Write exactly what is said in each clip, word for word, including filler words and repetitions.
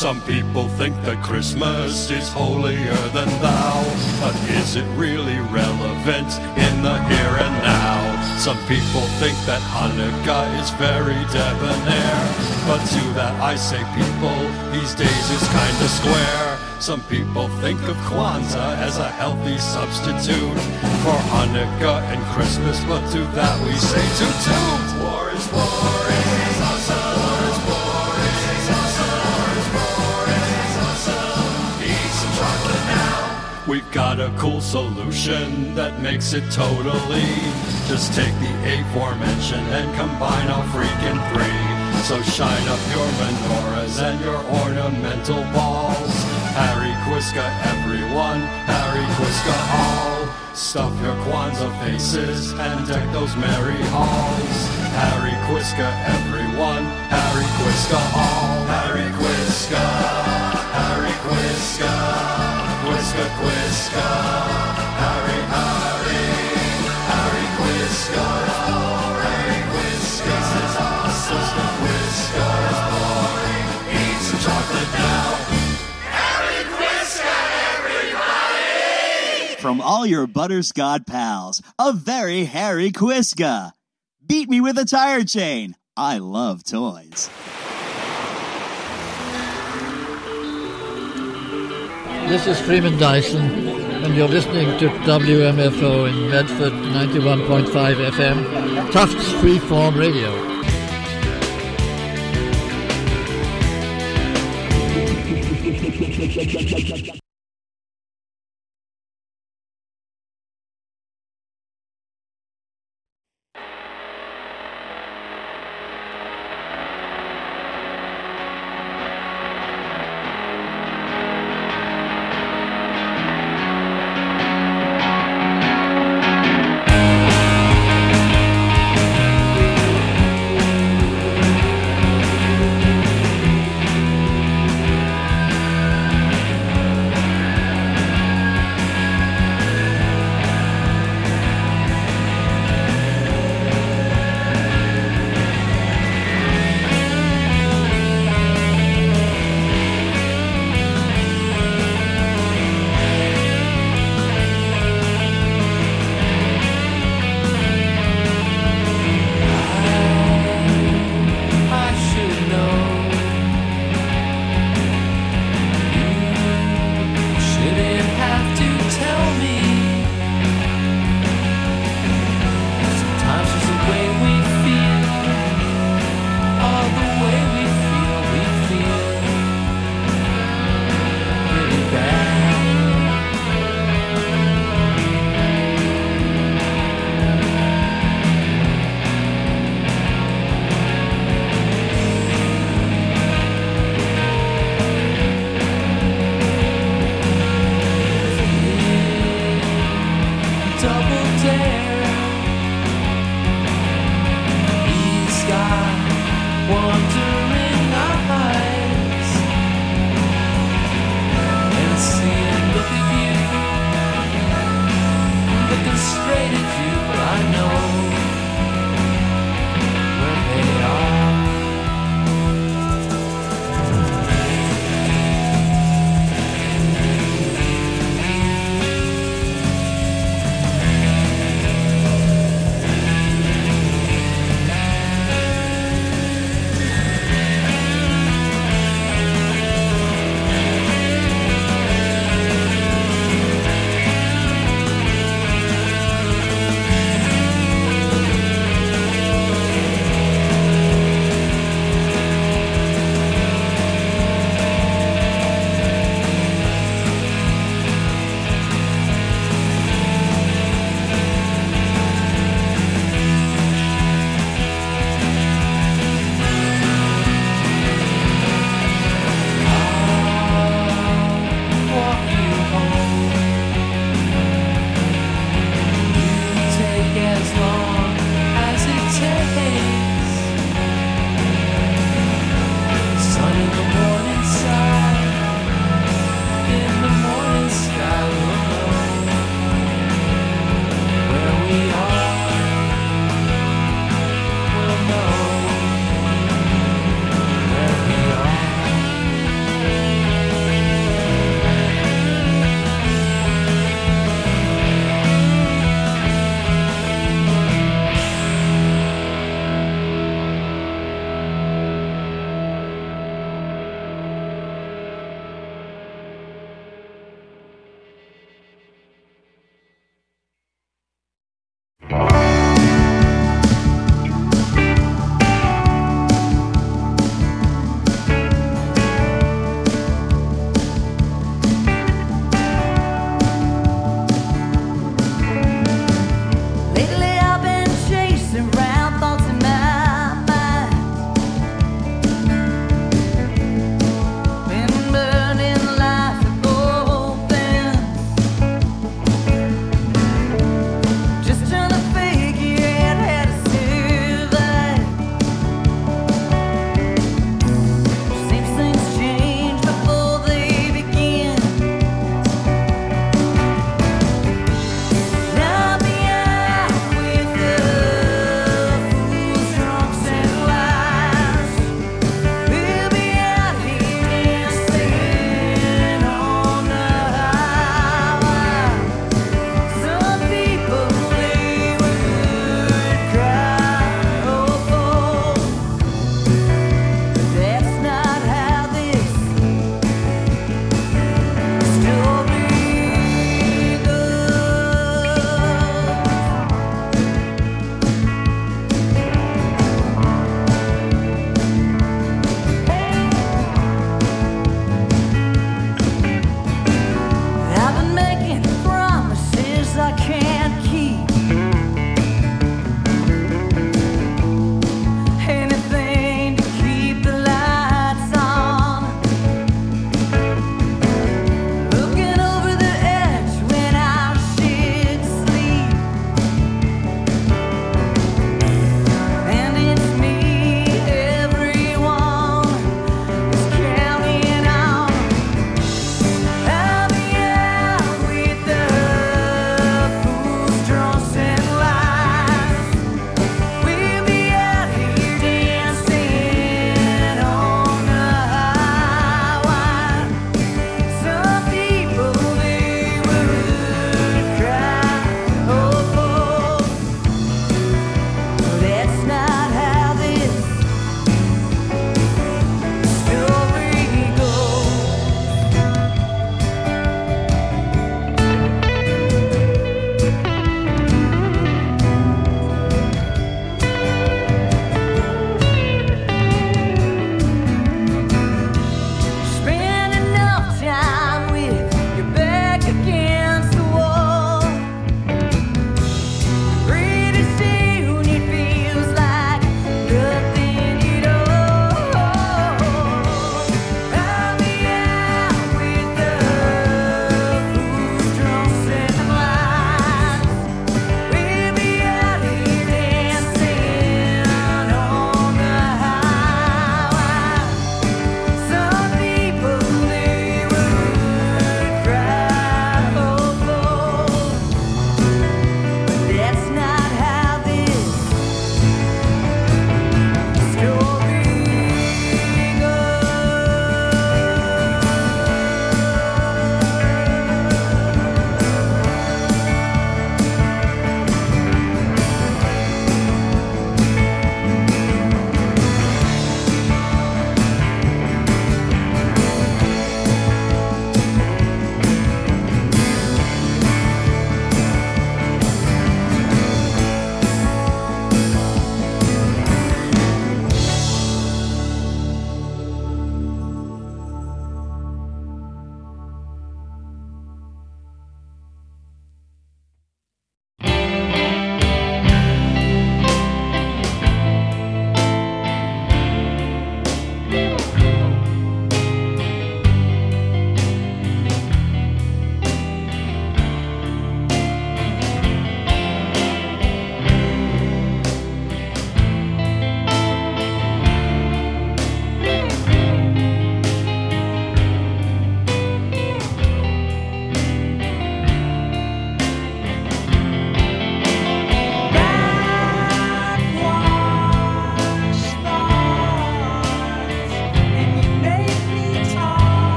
Some people think that Christmas is holier than thou, but is it really relevant in the here and now? Some people think that Hanukkah is very debonair, but to that I say people, these days is kinda square. Some people think of Kwanzaa as a healthy substitute for Hanukkah and Christmas, but to that we say toot toot. War is war, is awesome. War is war, is awesome. War is war, is awesome. Eat some chocolate now. We've got a cool solution that makes it totally. Just take the aforementioned and combine all freaking three. So shine up your menorahs and your ornamental balls. Harry Kwiska everyone, Harry Kwiska all. Stuff your Kwanzaa faces and deck those merry halls. Harry Kwiska everyone, Harry Kwiska all. Harry Kwiska, Harry Kwiska, Kwiska Kwiska, Harry Harry, Harry Kwiska, Harry Kwiska, this is awesome. Kwiska Kwiska is boring, eat some chocolate now. From all your Butterscotch pals, a very Harry Kwiska. Beat me with a tire chain. I love toys. This is Freeman Dyson, and you're listening to W M F O in Medford, ninety-one point five F M, Tufts Freeform Radio.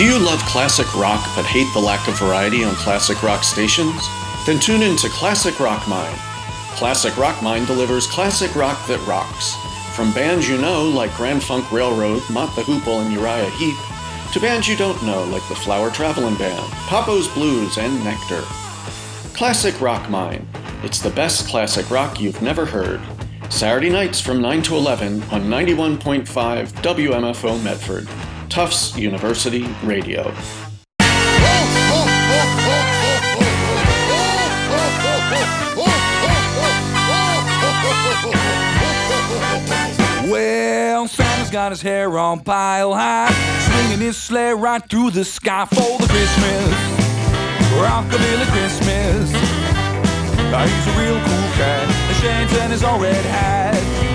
Do you love classic rock but hate the lack of variety on classic rock stations? Then tune in to Classic Rock Mine. Classic Rock Mine delivers classic rock that rocks. From bands you know like Grand Funk Railroad, Mott the Hoople, and Uriah Heep, to bands you don't know like the Flower Travelin' Band, Papo's Blues, and Nectar. Classic Rock Mine. It's the best classic rock you've never heard. Saturday nights from nine to eleven on ninety-one point five W M F O Medford, Tufts University Radio. Well, Santa's got his hair on pile high, swinging his sleigh right through the sky for the Christmas, rockabilly Christmas. Uh, he's a real cool cat, the shades and his old red hat.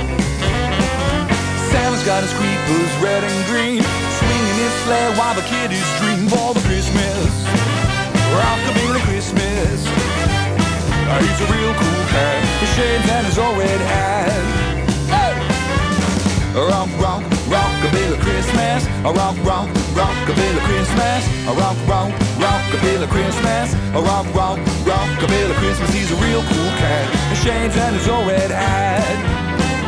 Santa's got his creepers red and green, swinging his sleigh while the kiddies dream for the Christmas, rockabilly Christmas. Uh, he's a real cool cat, the shades and his old red hat. Rock, rock, rockabilly Christmas. A rock, rock, rockabilly Christmas. A rock, rock, rockabilly Christmas. A rock, rock, rockabilly Christmas. He's a real cool cat. His shades and his old red hat.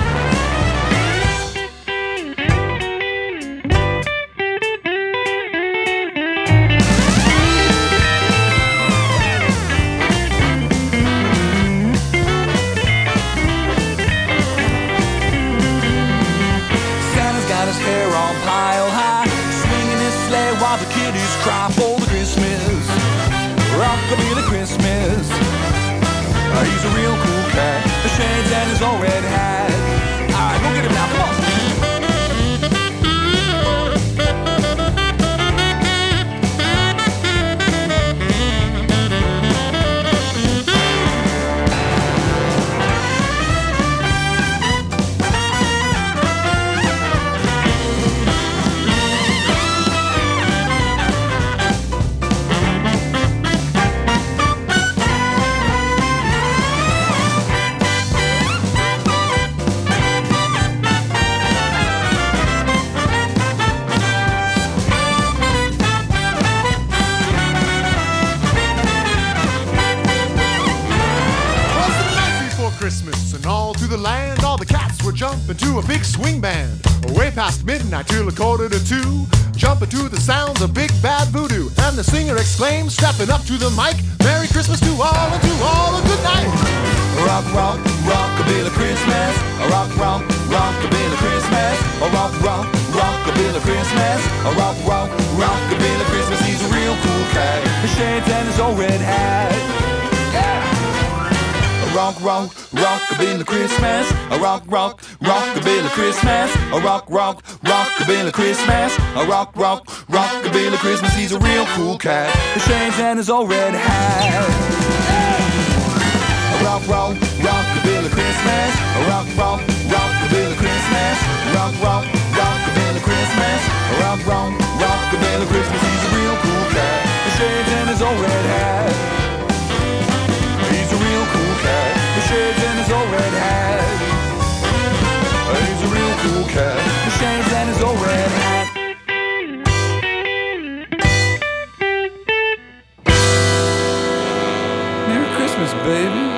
Cry for the Christmas, rockabilly Christmas. Uh, he's a real cool cat, the shades and his old red hat. All right, go get him now, come on. Jumping to a big swing band, way past midnight till a quarter to two. Jumping to the sounds of Big Bad Voodoo, and the singer exclaims, stepping up to the mic, Merry Christmas to all and to all a good night. Rock, rock, rockabilly Christmas. Rock, rock, rockabilly Christmas. Rock, rock, rockabilly Christmas. Rock, rock, rockabilly Christmas. He's a real cool cat, his shades and his old red hat. Rock, rock, rockabilly Christmas. A rock, rock, rockabilly Christmas. A rock, rock, rockabilly Christmas. A rock, rock, rockabilly Christmas. He's a real cool cat, his shades and his old red hat. A rock, rock, rockabilly Christmas. A rock, rock, rockabilly Christmas. Rock, rock, rockabilly Christmas. A rock, rock, rockabilly Christmas. He's a real cool cat, his shades and his old red hat. He's a real cool cat, the shades and his old red hat. He's a real cool cat, the shades and his old red hat. Merry Christmas, baby.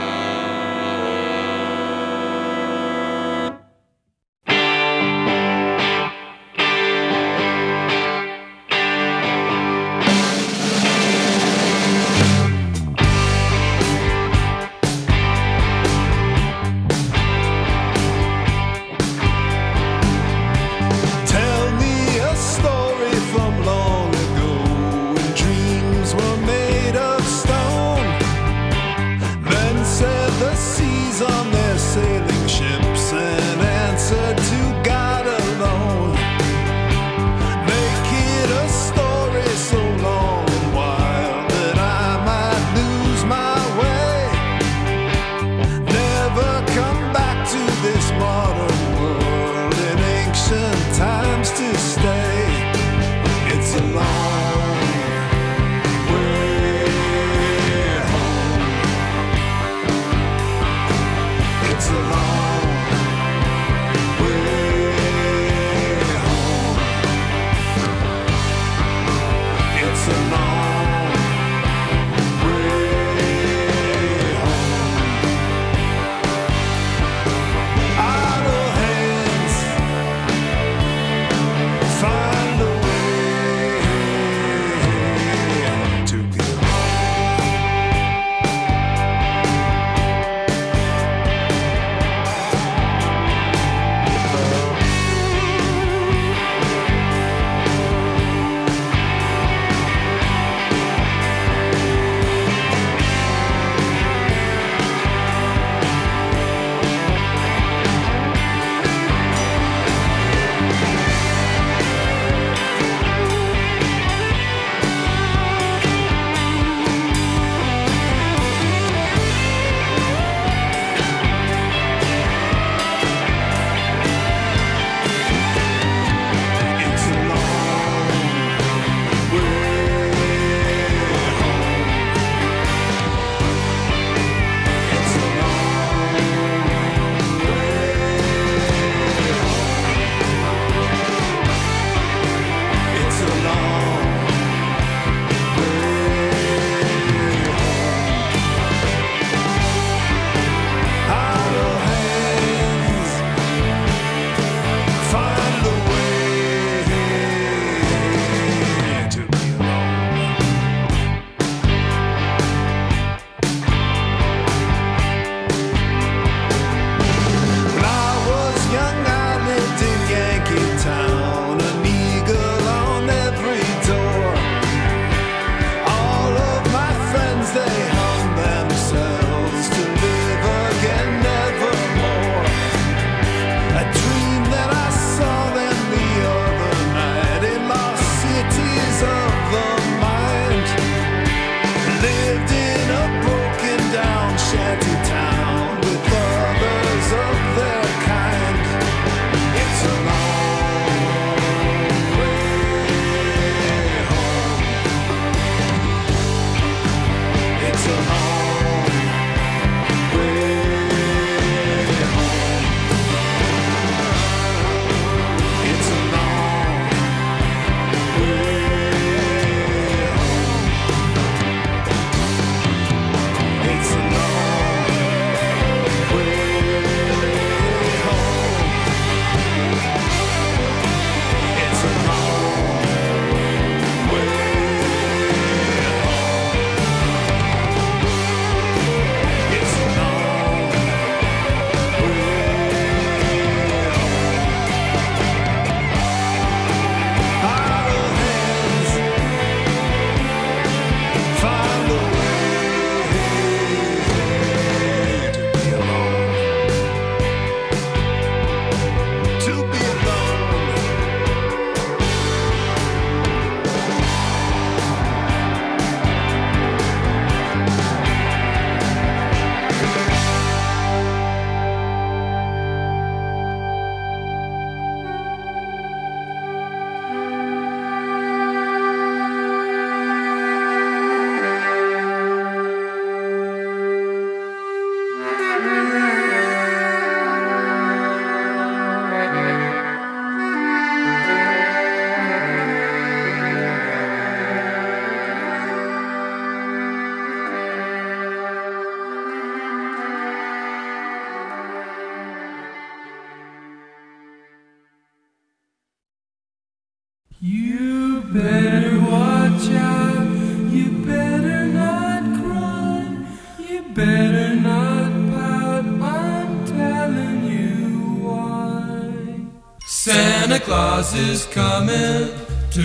better watch out. You better not cry. You better not pout. I'm telling you why. Santa Claus is coming to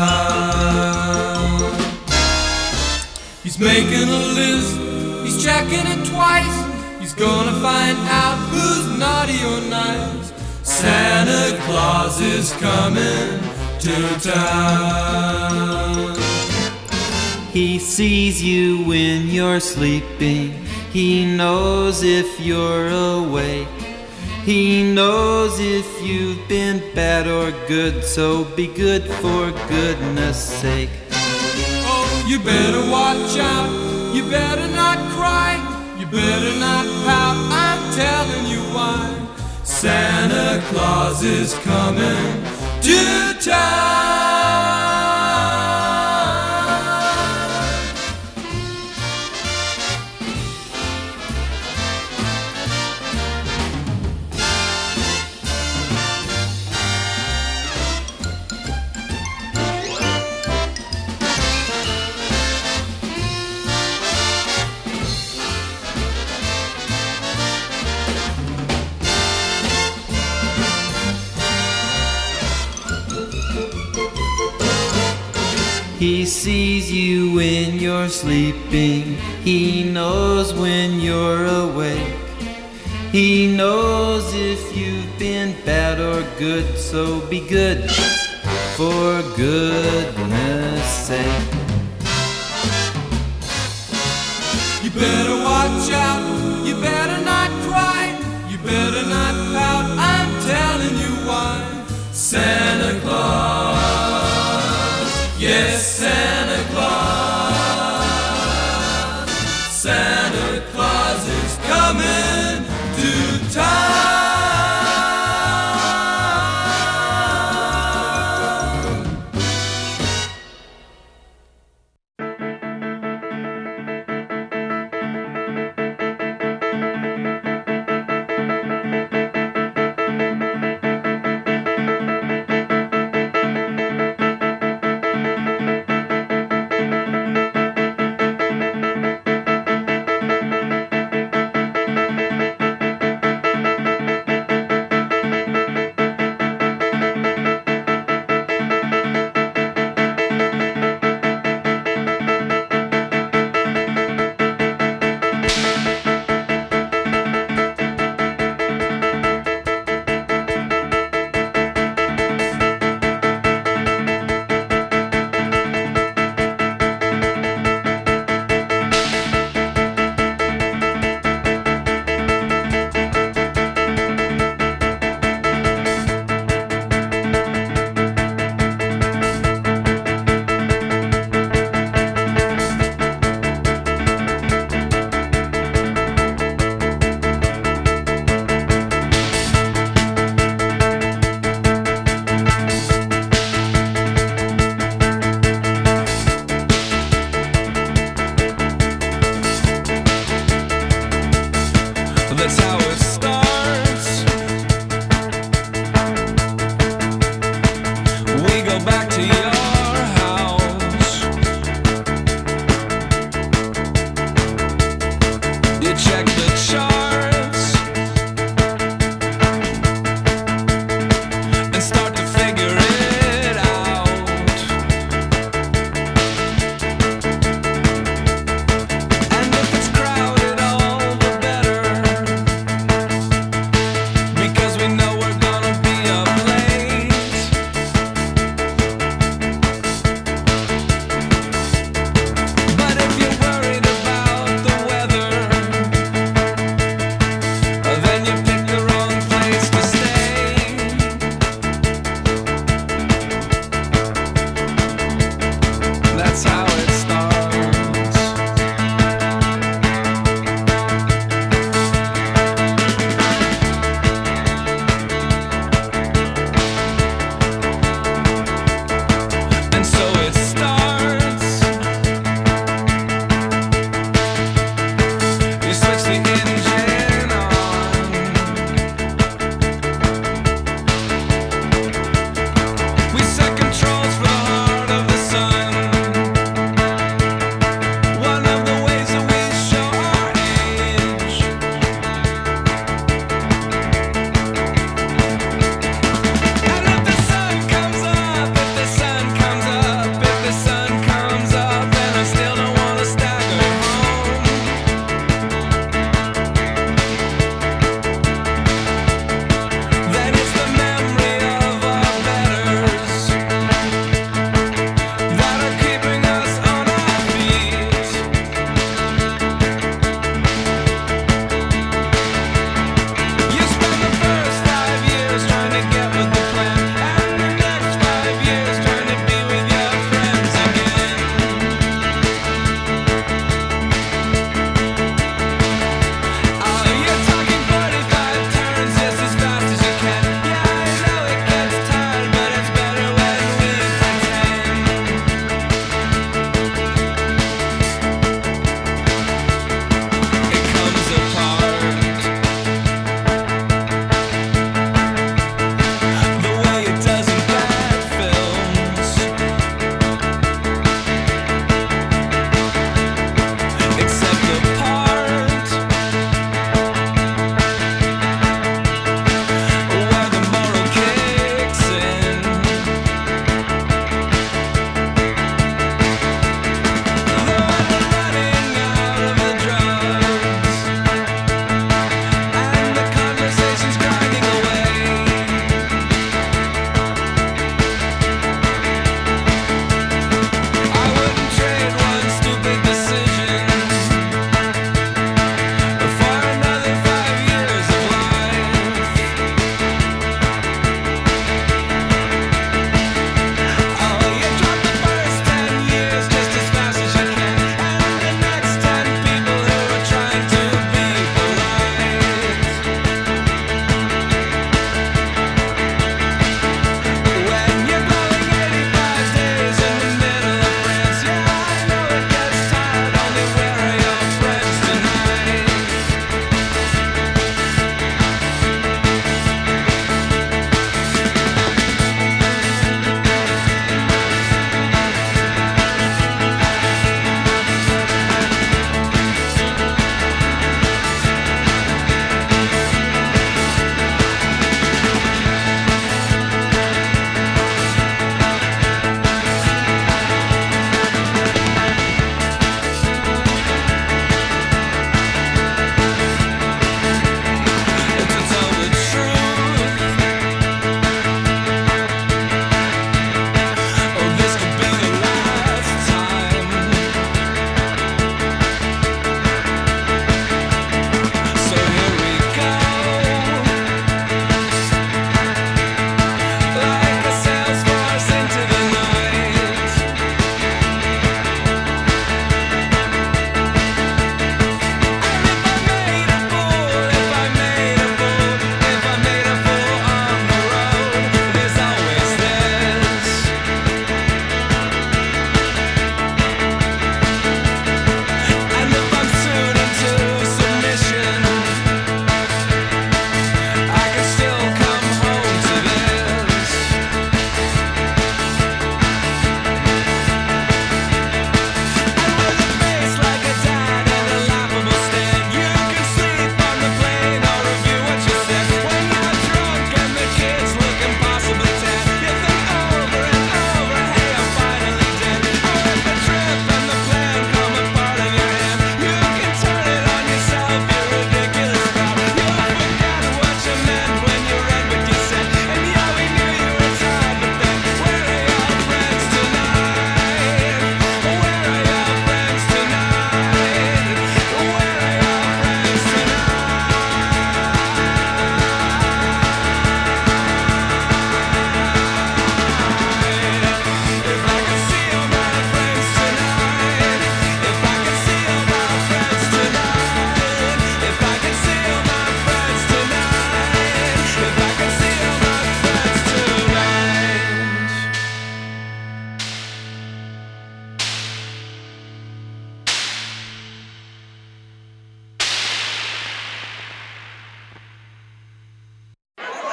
town. He's making a list, he's checking it twice. He's gonna find out who's naughty or nice. Santa Claus is coming to town. He sees you when you're sleeping. He knows if you're awake. He knows if you've been bad or good, so be good for goodness sake. Oh, you better watch out, you better not cry, you better not pout, I'm telling you why. Santa Claus is coming to town. He sees you when you're sleeping. He knows when you're awake. He knows if you've been bad or good, so be good for goodness sake. You better watch out, you better not cry, you better not pout, I'm telling you why. Santa Claus, yes, Santa Claus. Santa Claus is coming to town.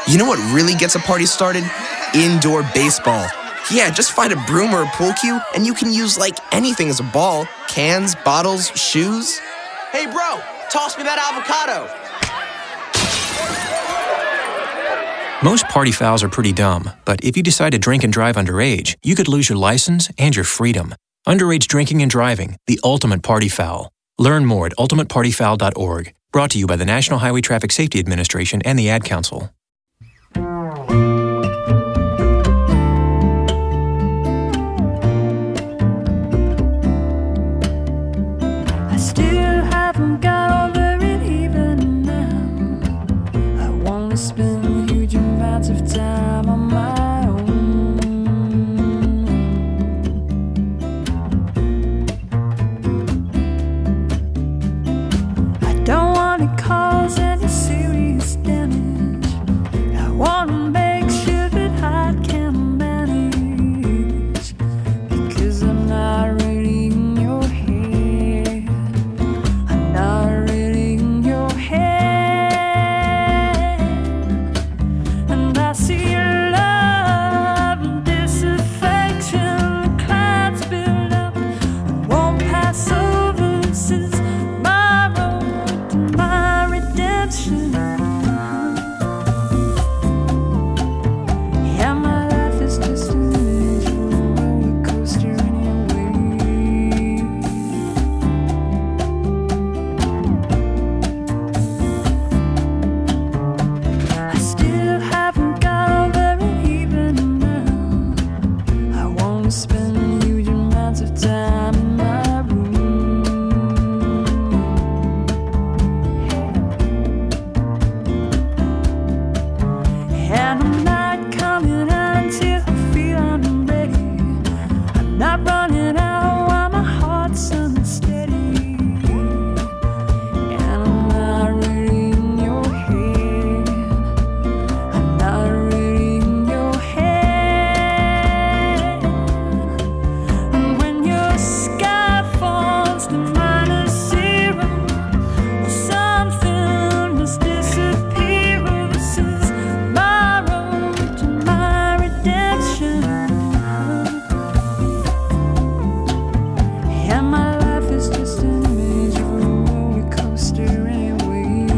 You know what really gets a party started? Indoor baseball. Yeah, just find a broom or a pool cue, and you can use like anything as a ball. Cans, bottles, shoes. Hey bro, toss me that avocado. Most party fouls are pretty dumb, but if you decide to drink and drive underage, you could lose your license and your freedom. Underage drinking and driving, the ultimate party foul. Learn more at ultimate party foul dot org. Brought to you by the National Highway Traffic Safety Administration and the Ad Council. I still haven't got over it even now. I want to spend huge amounts of time on my own. I don't want to cause any serious damage. I want to make sure that I can manage, because I'm not really in your head. I'm not really in your head. And I see love and disaffection, the clouds build up and won't pass over. This is my road to my redemption. Yeah, my life is just an individual roller coaster anyway. I still haven't got over it even now. I want to spend huge amounts of time in my room. And I'm not coming out until I feel I'm ready. I'm not running out while my heart's unsteady. And I'm not really in your head. I'm not really in your head. And when your sky falls to minus zero, or something just disappears, this is my road to my redemption. Yeah, my life is just an image of a roller coaster anyway.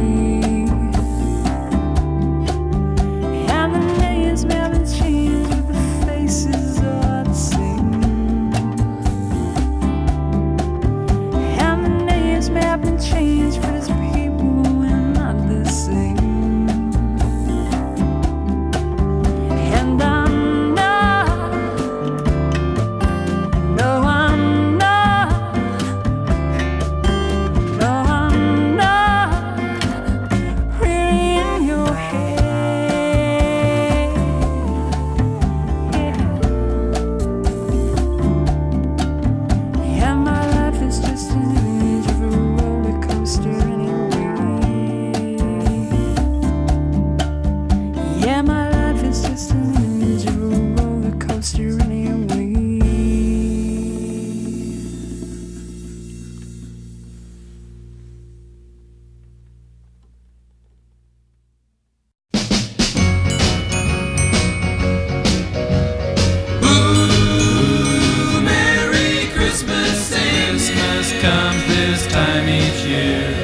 And the names may have been changed, but the faces are the same. And the names may have been changed, but as people we're not the same. And I'm not, no I'm not, no I'm not really in your head. Yeah, my life is just an image of a roller coaster anyway. Yeah, my life is just an image of a roller coaster anyway. Merry Christmas, Christmas comes this time each year.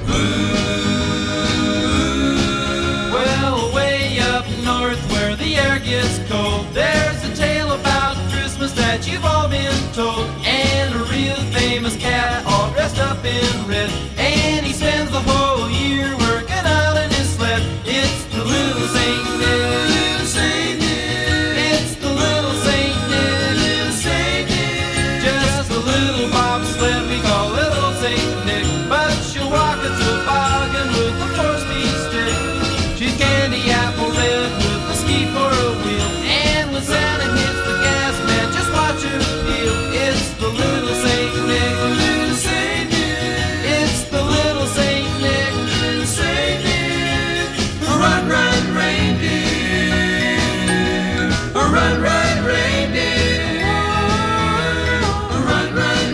Well, way up north where the air gets cold, there's a tale about Christmas that you've all been told. And a real famous cat all dressed up in red, and he spends the whole year working out in his sled. It's the little Saint Nick. It's the little Saint Nick. Just a little bobsled we call little Saint Nick, but she'll walk a toboggan with a four-speed stick. She's candy apple red with a ski for a wheel, and when Santa hits the gas, man, just watch her peel. It's the little Saint Nick. It's the little Saint Nick. Run, run, reindeer. Run, run, reindeer. Run, run,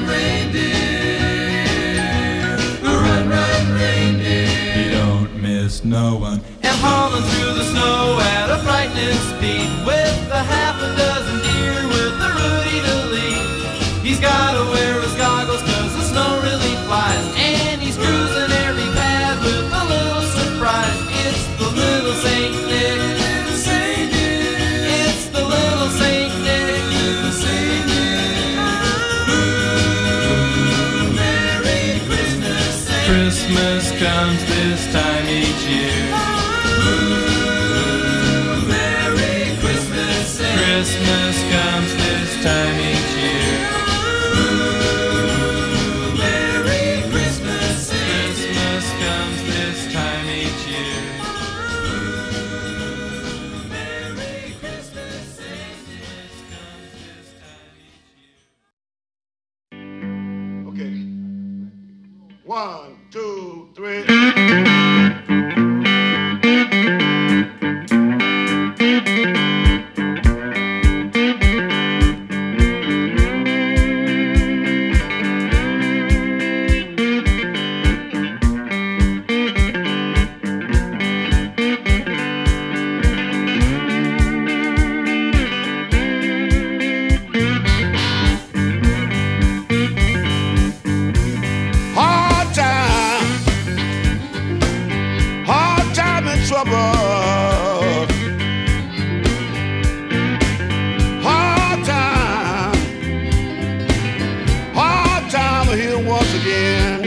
reindeer. Run, run, reindeer. You don't miss no one. And hauling through the snow at a frightening speed with a half a dozen deer with a Rudy to lead. He's gotta wear his goggles cause the snow really flies, and he's cruising every path with a little surprise. It's the little Saint Nick, little Saint Nick. It's the little Saint Nick, little Saint Nick. Ooh, Merry Christmas, Saint Christmas comes this time each year. Ooh, Merry Christmas, Saint Christmas comes this time each year. Ooh, Merry Christmas, Saint Christmas comes this time each year. Ooh, Merry Christmas, Saint Christmas comes this time each year. Okay. One, two, three. Hard time, hard time and trouble. Hard time, hard time here once again.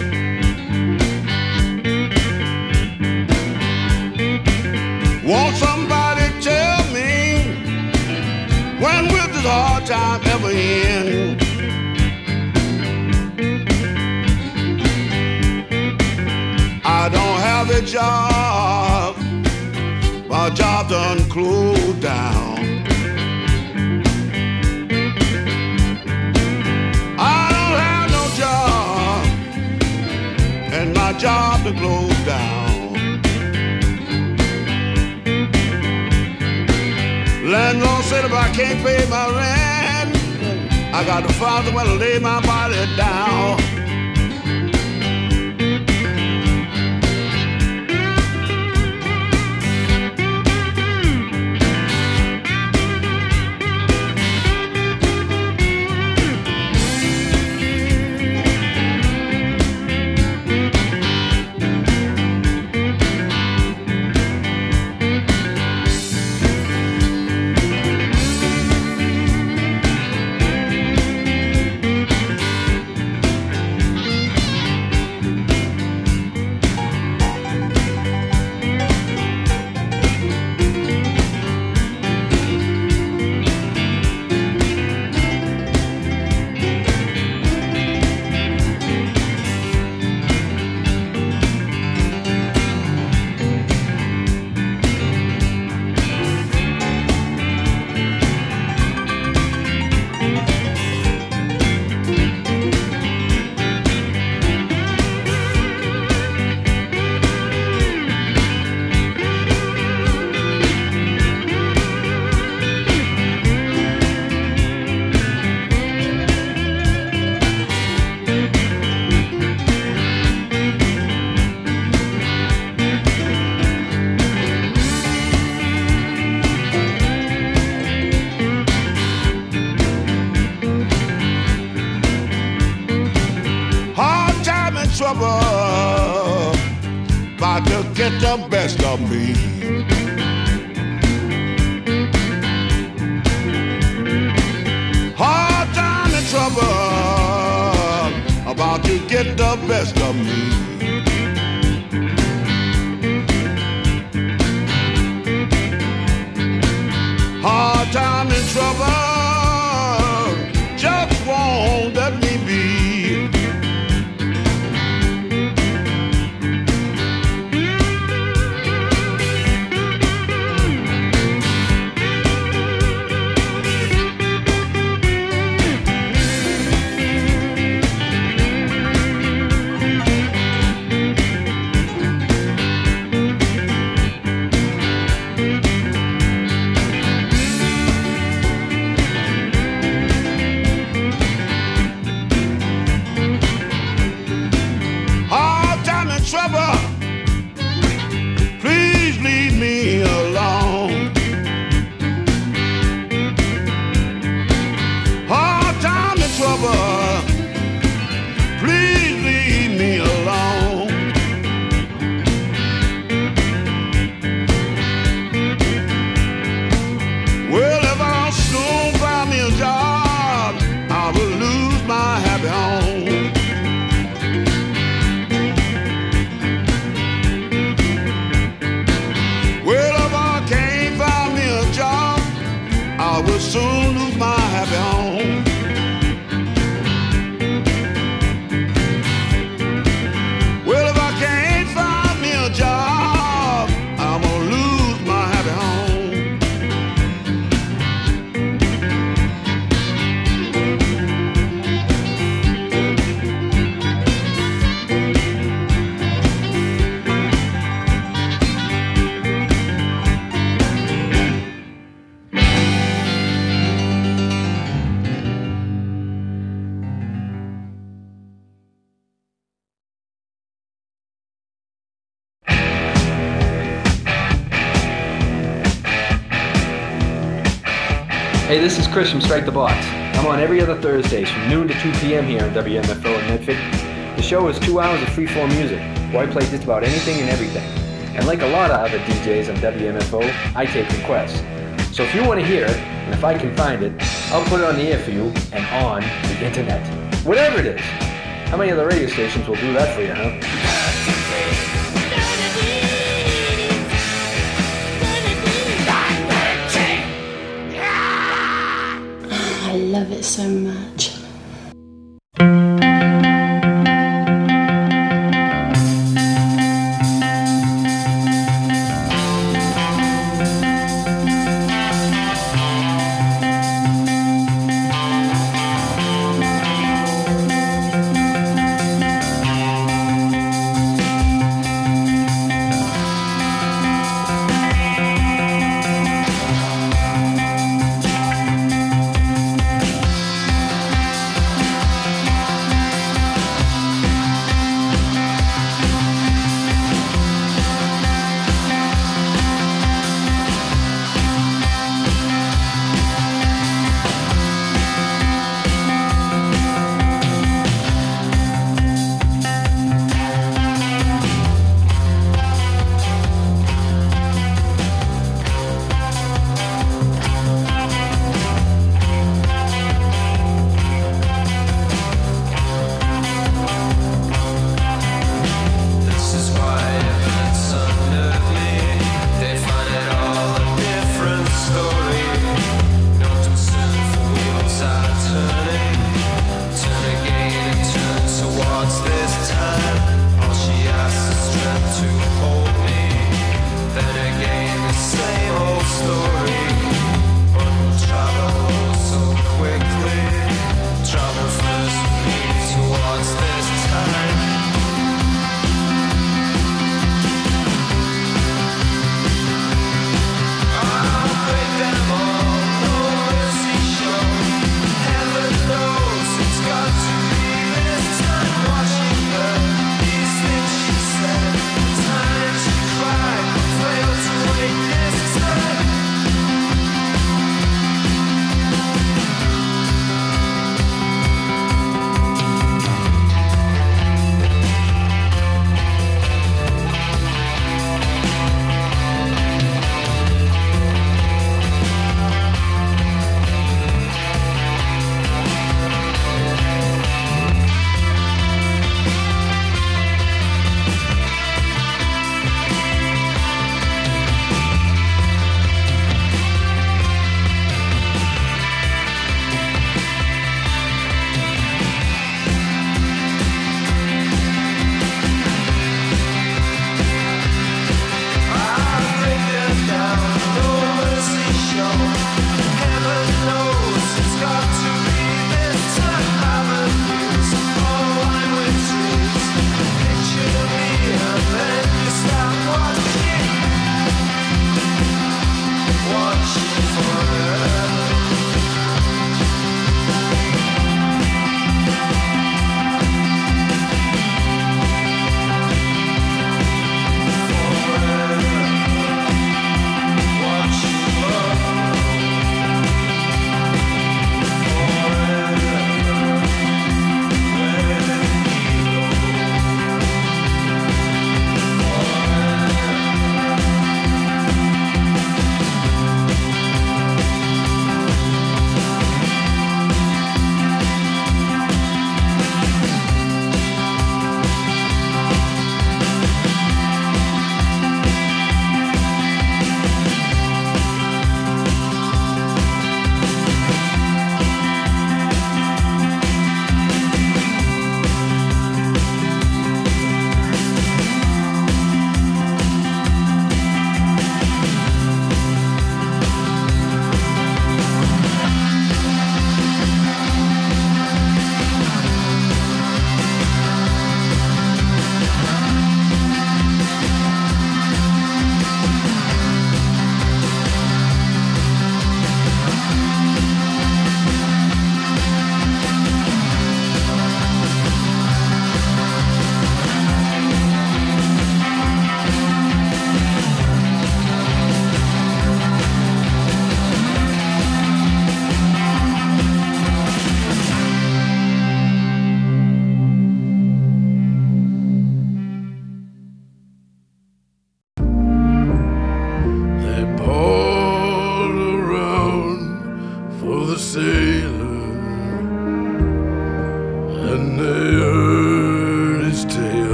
Won't somebody tell me when will this hard time ever end? I don't have a job, my job done closed down. I don't have no job, and my job done closed down. Landlord said if I can't pay my rent, I got to find somewhere to lay my body down. Trouble about to get the best of me. Hard time and trouble about to get the best of me. Hard time and trouble just won't let me be. Trouble, please Hey, this is Chris from Strike the Box. I'm on every other Thursdays from noon to two p.m. here on W M F O in Medford. The show is two hours of free-form music, where I play just about anything and everything. And like a lot of other D Js on W M F O, I take requests. So if you want to hear it, and if I can find it, I'll put it on the air for you and on the internet. Whatever it is. How many other radio stations will do that for you, huh? I love it so much.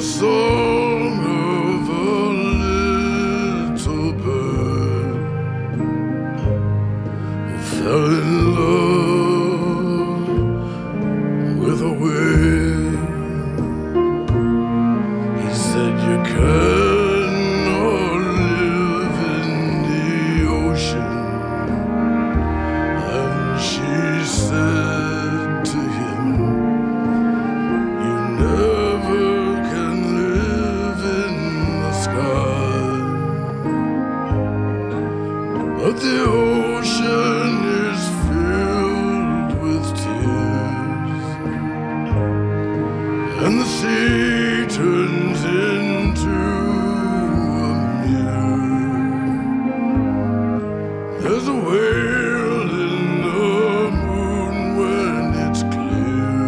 song of a little bird who fell in love with a wave. He said, you cannot live in the ocean. And she said to him, you never can live in the sky. But the ocean is filled with tears, and the sea turns into a mirror. There's a whale in the moon when it's clear,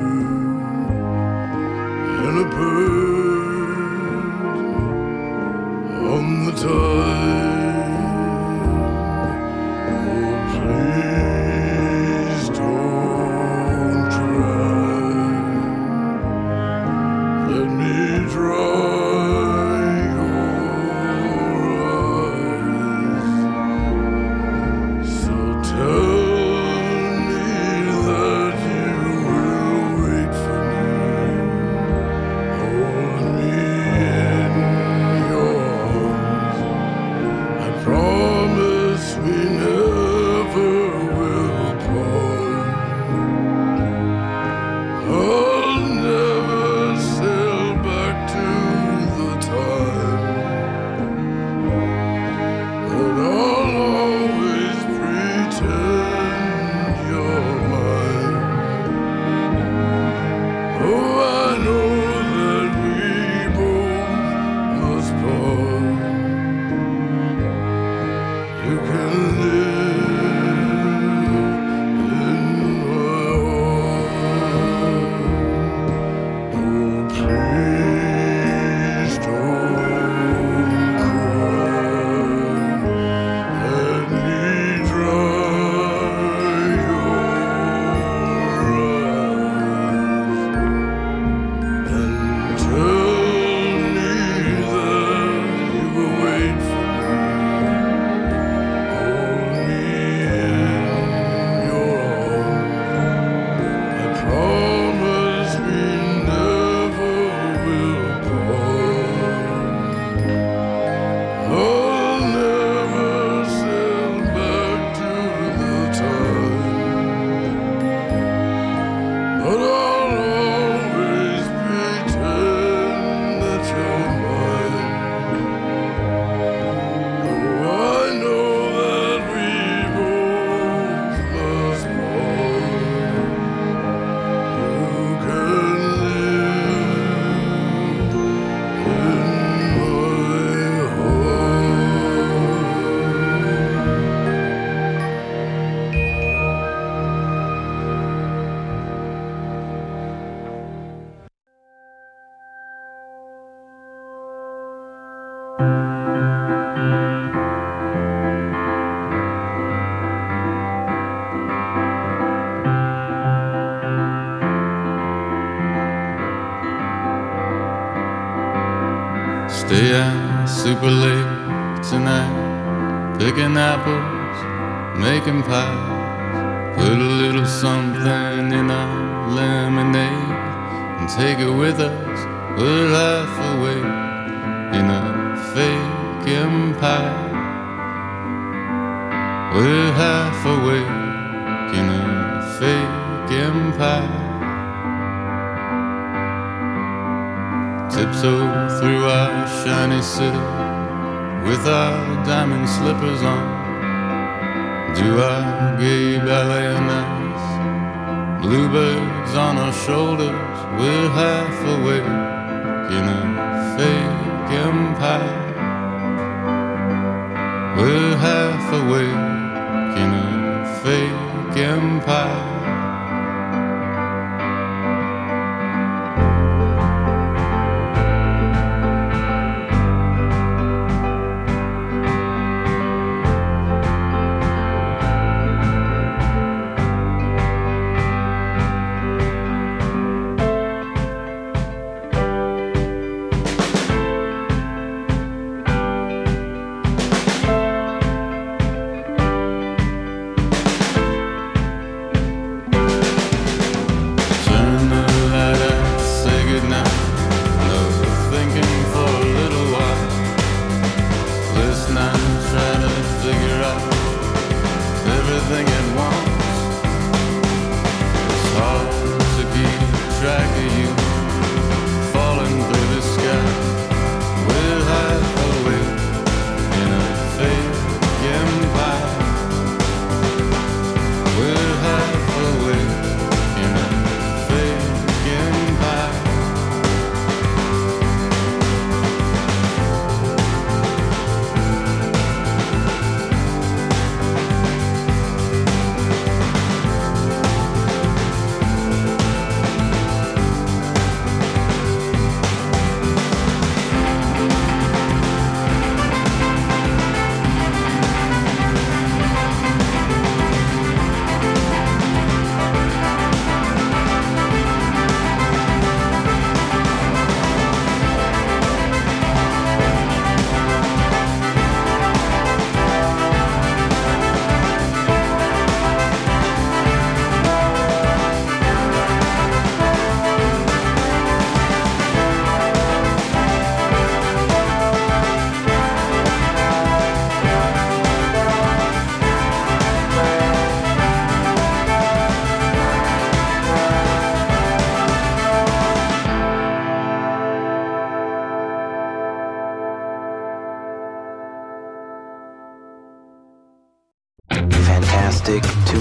and a bird on the tide. Oh, please don't cry. Let me dry your eyes. So tell me that you will wait for me. Hold me in your arms. I promise we never will part. I'll never sail back to the time, but I'll always pretend you're mine. Oh, I know that we both must part. You can live in my heart. Oh, please don't cry. Let me dry your eyes, and tell me that you will wait for me. Hold me in your arms. I promise we never will part. I'll never sail back to the time, but I'll always pretend that you're mine. Oh, I know that we both must part. You can live in my Stay out super late tonight, picking apples, making pies. Put a little something in our lemonade and take it with us. We're half awake in a fake empire. We're half awake in a fake empire. Tiptoe through our shiny city with our diamond slippers on. Do our gay ballet nights, bluebirds on our shoulders. We're half awake in a fake empire. We're half awake in a fake empire.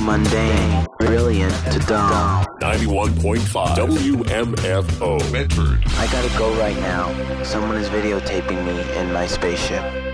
mundane, brilliant to dumb. ninety-one point five W M F O Medford. I gotta go right now. Someone is videotaping me in my spaceship.